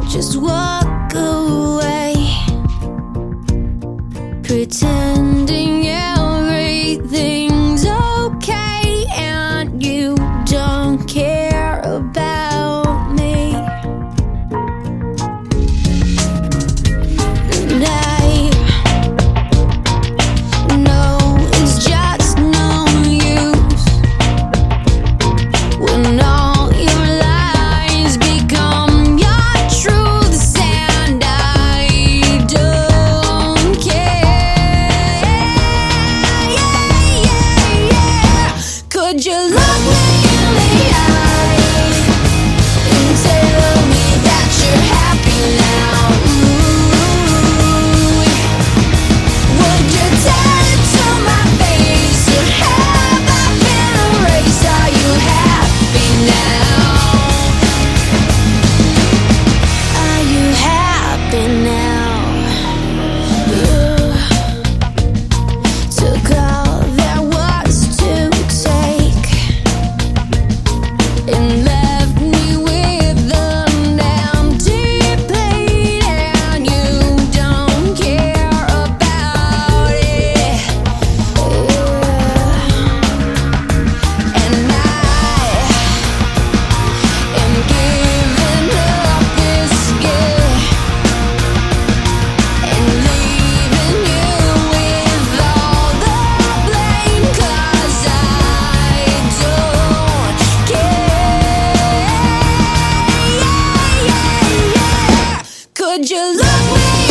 just walk away, pretending everything's okay, and you don't care about me. And I know it's just no use when all your lies become your truths, and I don't care. Could you look me in the eye and tell me that you're happy now? Would you tell it to my face, or have I been erased? Are you happy now? Are you happy now? You took all there was to take and left me with an empty plate, and you don't care about it. And I am giving up this gift and leaving you with all the blame, 'cause I don't care. Could you look me